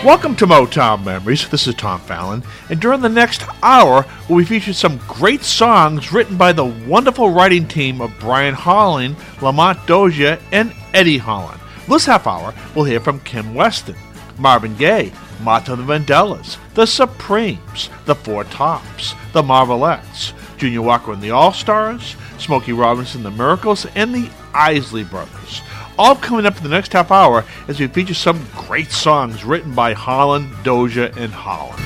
Welcome to Motown Memories. This is Tom Fallon, and during the next hour, we'll be featuring some great songs written by the wonderful writing team of Brian Holling, Lamont Dozier, and Eddie Holland. This half hour, we'll hear from Kim Weston, Marvin Gaye, Martha and the Vandellas, The Supremes, The Four Tops, The Marvelettes, Junior Walker and the All-Stars, Smokey Robinson, The Miracles, and the Isley Brothers. All coming up in the next half hour as we feature some great songs written by Holland, Dozier, and Holland.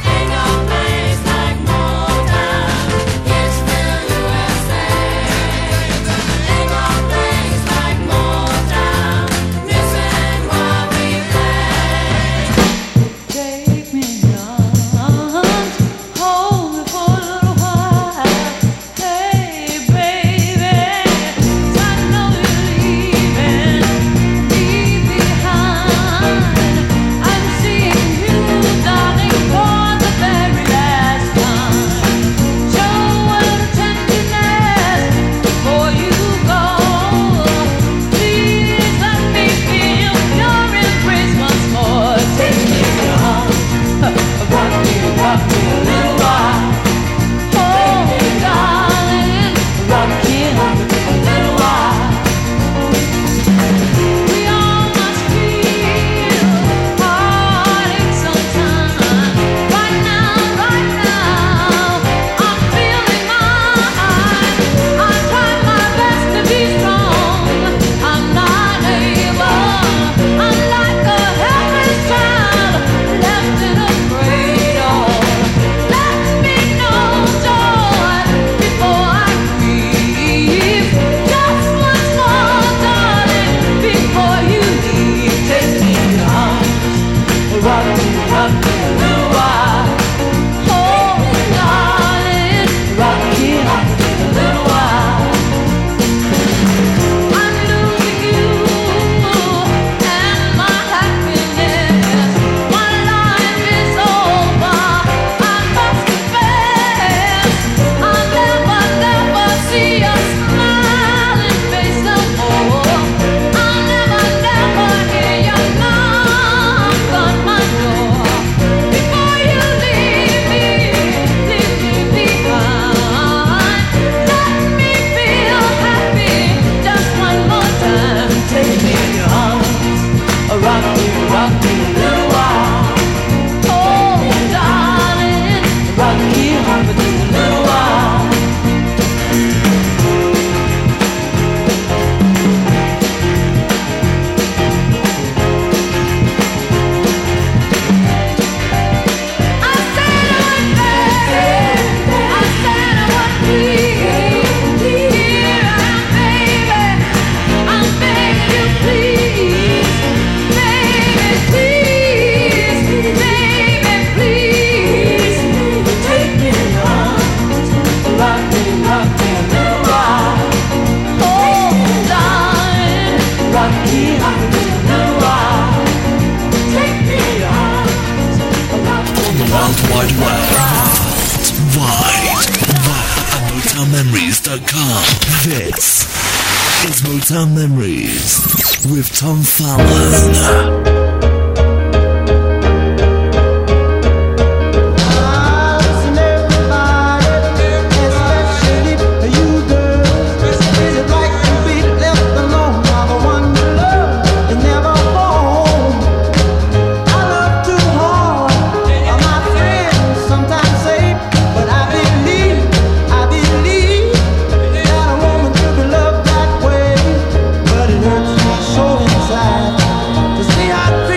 This is Motown Memories with Tom Fallon. So inside to see how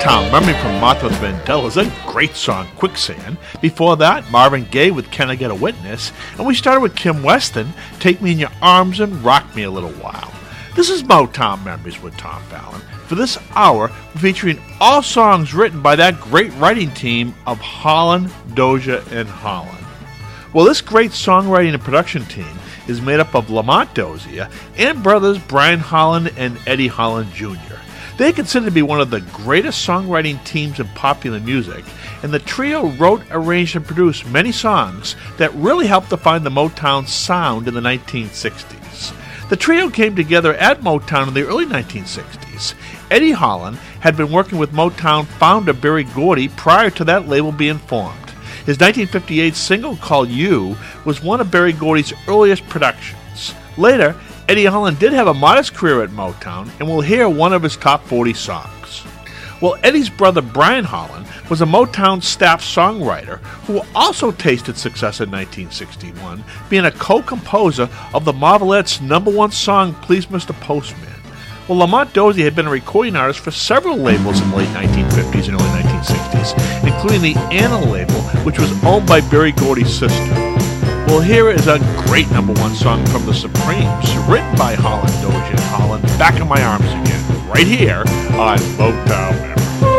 Motown Memory from Martha Vandella's a great song, Quicksand. Before that, Marvin Gaye with Can I Get a Witness? And we started with Kim Weston, Take Me in Your Arms and Rock Me a Little While. This is Motown Memories with Tom Fallon. For this hour, we're featuring all songs written by that great writing team of Holland, Dozier, and Holland. Well, this great songwriting and production team is made up of Lamont Dozier and brothers Brian Holland and Eddie Holland Jr. They are considered to be one of the greatest songwriting teams in popular music, and the trio wrote, arranged, and produced many songs that really helped define the Motown sound in the 1960s. The trio came together at Motown in the early 1960s. Eddie Holland had been working with Motown founder Berry Gordy prior to that label being formed. His 1958 single called You was one of Berry Gordy's earliest productions. Later, Eddie Holland did have a modest career at Motown, and we'll hear one of his top 40 songs. Well, Eddie's brother Brian Holland was a Motown staff songwriter who also tasted success in 1961, being a co-composer of the Marvelettes' #1 song, Please Mr. Postman. Well, Lamont Dozier had been a recording artist for several labels in the late 1950s and early 1960s, including the Anna label, which was owned by Berry Gordy's sister. Well, here is a great #1 song from the Supremes, written by Holland, Dozier, and Holland, Back in My Arms Again, right here on Motown Memories.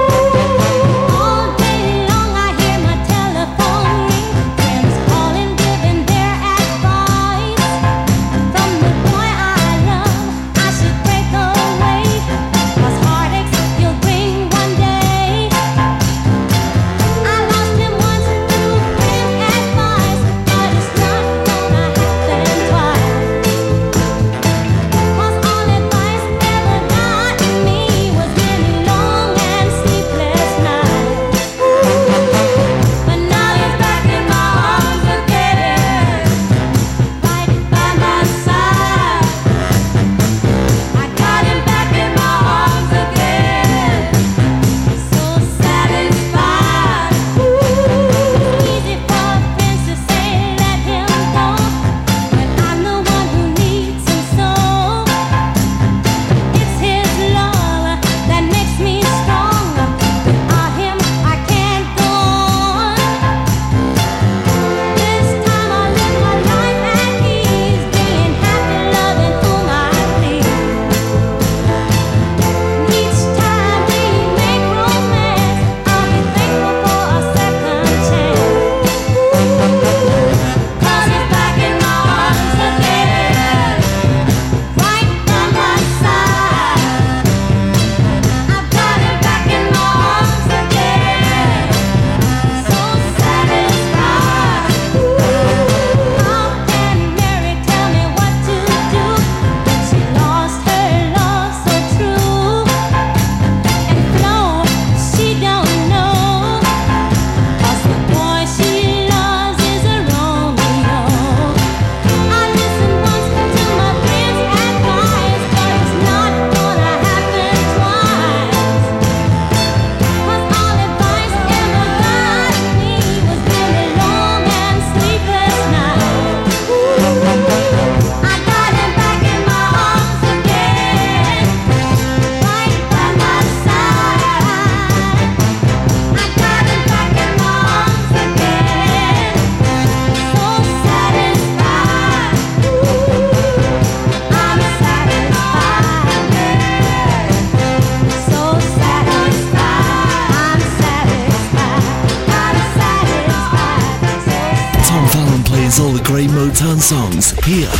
All the great Motown songs here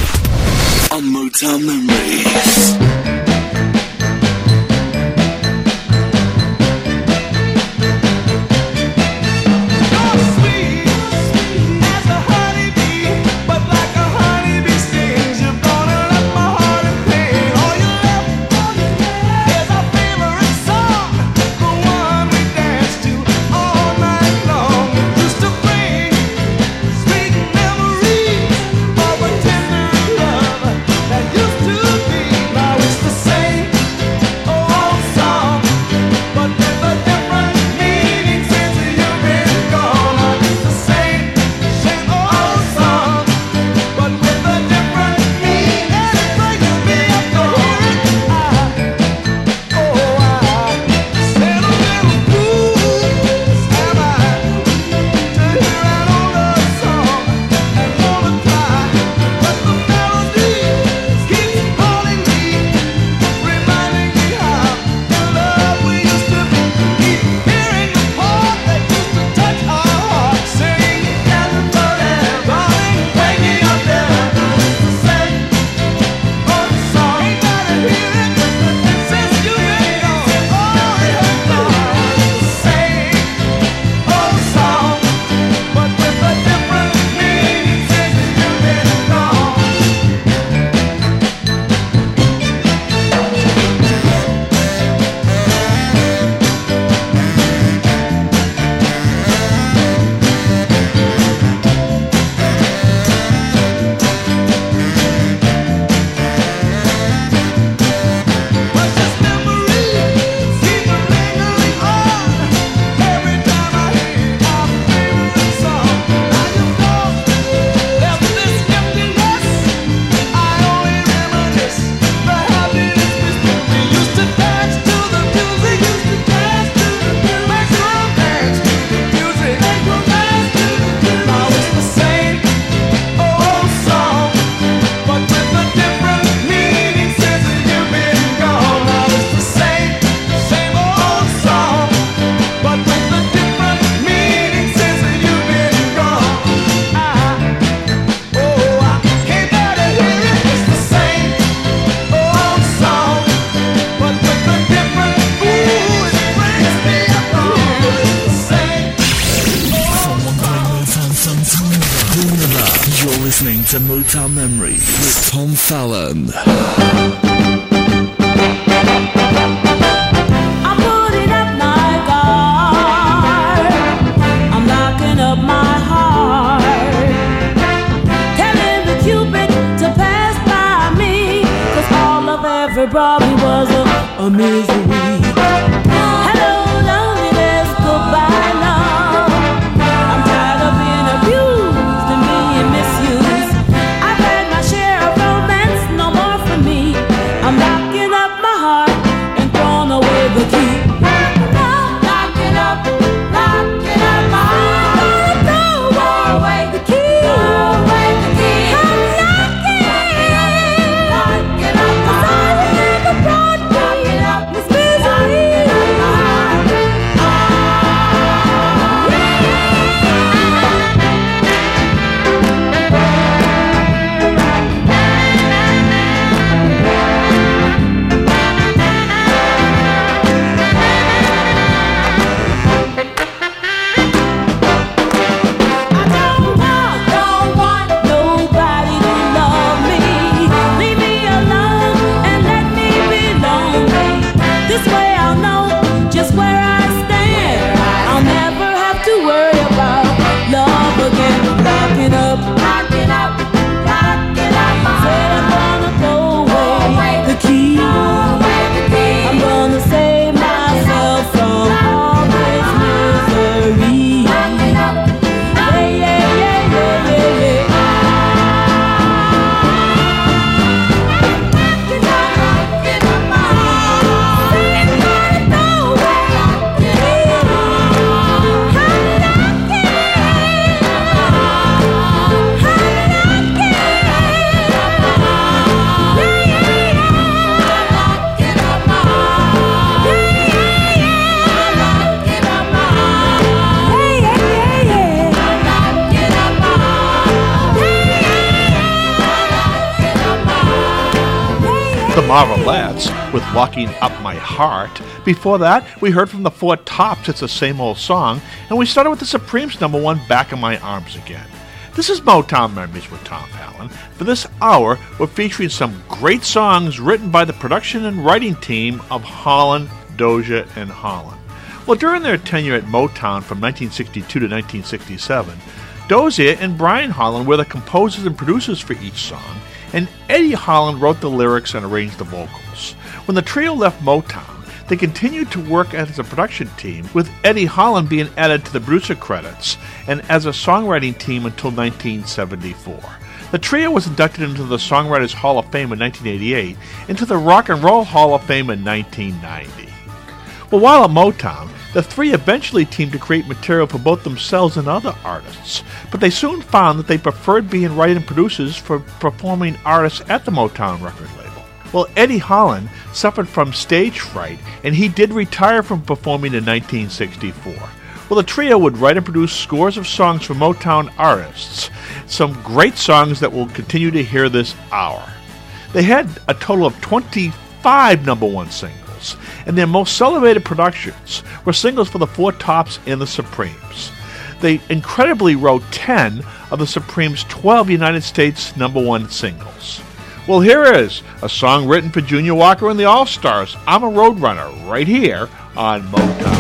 on Motown Memories. Used to be my Tom Fallon. I'm putting up my guard. I'm locking up my heart. Telling the Cupid to pass by me, 'cause all love ever brought me was a misery. Hello, loneliness, goodbye, love. I'm tired of being abused and being misused. I've had my share of romance, no more for me. I'm locking up my heart and throwing away the key. Locking up my heart. Throw away the key. I'm locking up my heart. 'Cause all you ever brought me was misery. Don't want nobody to love me. Leave me alone and let me be lonely. This way I'll know just where I stand. I'll never have to worry about love again. Locking up said I'm gonna throw away the key. I'm gonna save myself from all this misery. The Marvelettes with Locking Up My Heart. Before that, we heard from the Four Tops, It's the Same Old Song, and we started with the Supremes' #1, Back in My Arms Again. This is Motown Memories with Tom Fallon. For this hour, we're featuring some great songs written by the production and writing team of Holland, Dozier, and Holland. Well, during their tenure at Motown from 1962 to 1967, Dozier and Brian Holland were the composers and producers for each song, and Eddie Holland wrote the lyrics and arranged the vocals. When the trio left Motown, they continued to work as a production team, with Eddie Holland being added to the producer credits, and as a songwriting team until 1974. The trio was inducted into the Songwriters Hall of Fame in 1988, into the Rock and Roll Hall of Fame in 1990. Well, while at Motown, the three eventually teamed to create material for both themselves and other artists, but they soon found that they preferred being writing producers for performing artists at the Motown record label. Well, Eddie Holland suffered from stage fright, and he did retire from performing in 1964. Well, the trio would write and produce scores of songs for Motown artists, some great songs that we'll continue to hear this hour. They had a total of 25 #1 singles, and their most celebrated productions were singles for the Four Tops and the Supremes. They incredibly wrote 10 of the Supremes' 12 United States #1 singles. Well, here is a song written for Junior Walker and the All-Stars, I'm a Roadrunner, right here on Motown.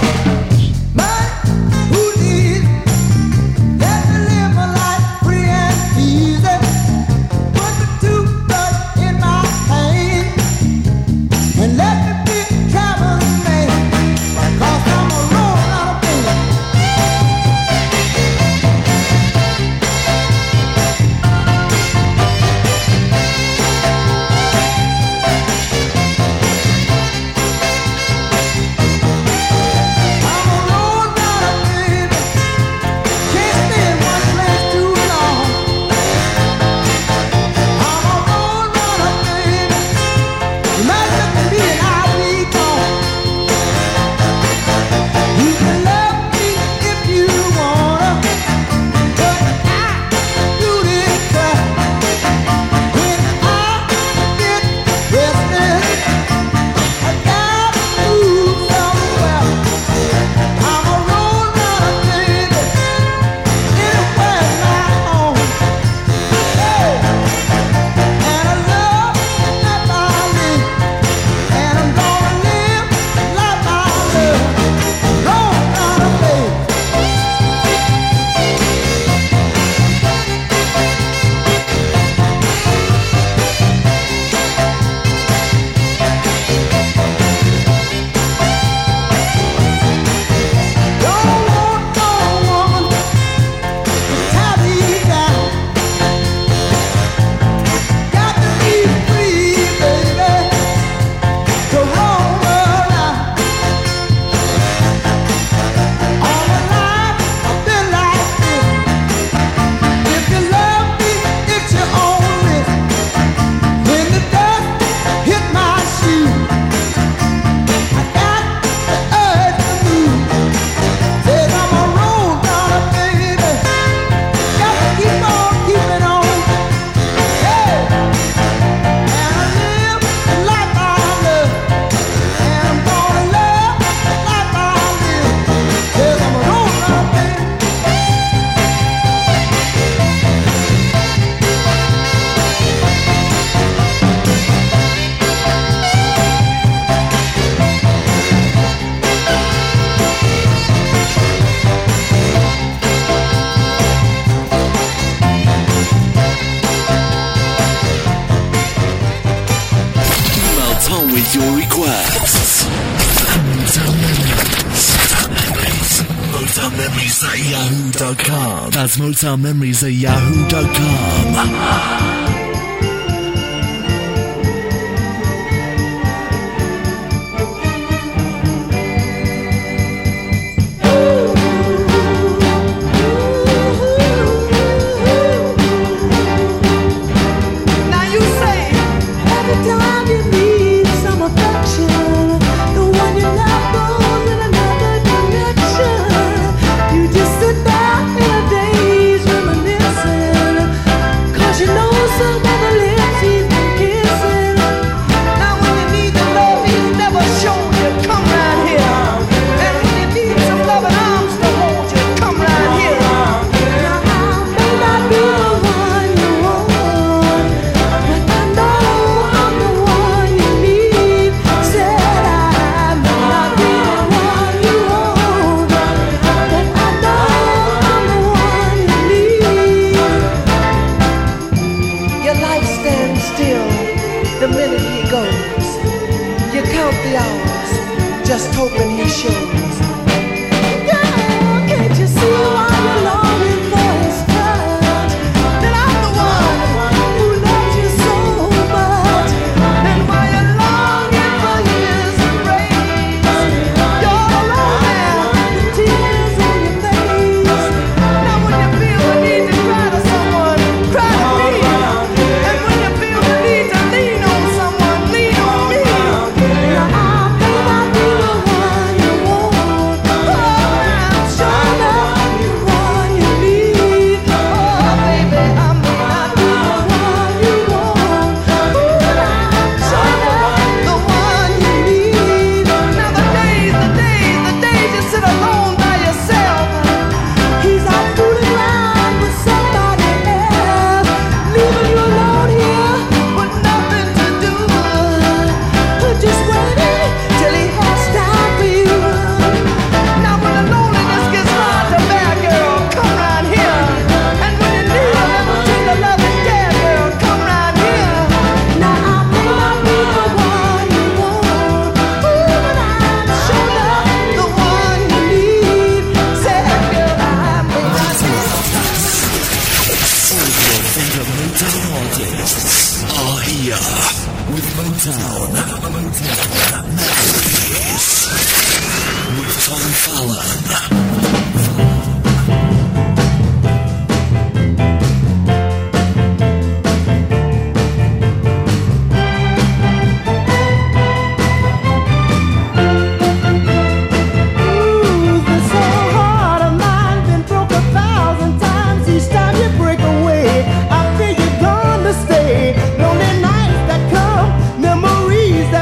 on with your requests. Motown Memories at yahoo.com. That's Motown Memories at yahoo.com.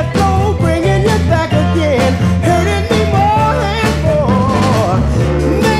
Back again, hurting me more and more.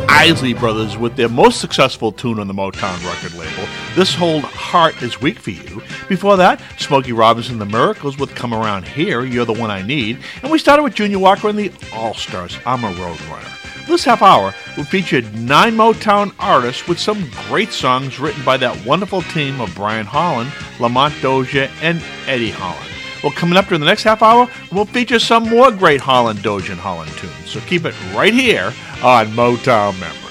Isley Brothers with their most successful tune on the Motown record label, This Whole Heart Is Weak For You. Before that, Smokey Robinson and the Miracles with Come Around Here, You're the One I Need. And we started with Junior Walker and the All-Stars, I'm a Road Runner. This half hour, we featured 9 Motown artists with some great songs written by that wonderful team of Brian Holland, Lamont Dozier, and Eddie Holland. Well, coming up during the next half hour, we'll feature some more great Holland, Dozier, and Holland tunes. So keep it right here on Motown Memories.